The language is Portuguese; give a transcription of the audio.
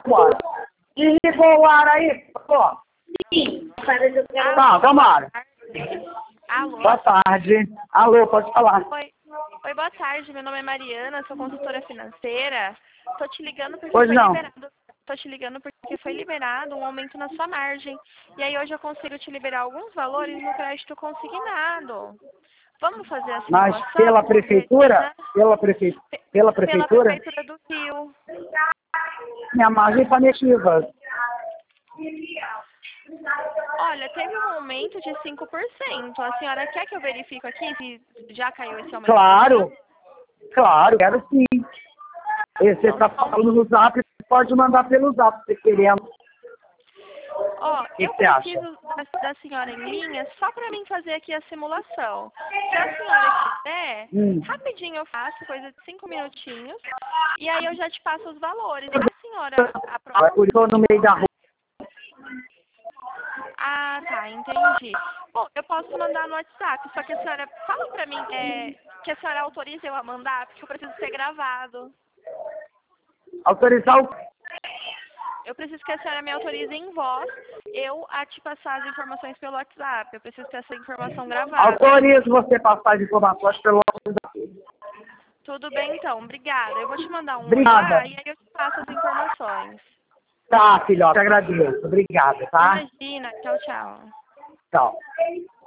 Bora. Desligou o ar aí, pô. Sim. Tá, Tamara. Alô? Boa tarde. Alô, pode falar. Oi, boa tarde. Meu nome é Mariana, sou consultora financeira. Tô te ligando porque Pois foi não. liberado. Tô te ligando porque foi liberado um aumento na sua margem. E aí hoje eu consigo te liberar alguns valores no crédito consignado. Vamos fazer a Mas simulação? pela Vamos ver, prefeitura? né? Pela Pela prefeitura? Prefeitura do Rio. Minha margem está negativa. Olha, teve um aumento de 5%. A senhora quer que eu verifique aqui se já caiu esse aumento? Claro, claro, quero sim. E você está Então, falando no zap, pode mandar pelo zap, se querendo. ó, O que eu você acha? preciso da senhora em linha só para mim fazer aqui a simulação. Se a senhora quiser, rapidinho eu faço, coisa de 5 minutinhos, e aí eu já te passo os valores. A senhora aprova? Por isso, no meio da rua. Ah, tá, entendi. Bom, eu posso mandar no WhatsApp, só que a senhora fala pra mim que a senhora autoriza eu a mandar, porque eu preciso ser gravado. Autorizar o... Eu preciso que a senhora me autorize em voz, eu a te passar as informações pelo WhatsApp. Eu preciso ter essa informação gravada. Autorizo você passar as informações pelo WhatsApp. Tudo bem, então. Obrigada. Eu vou te mandar um oi lá Obrigada. e aí eu te passo as informações. Tá, filhote, agradeço. Obrigada, tá? Imagina. Tchau, tchau. Tchau.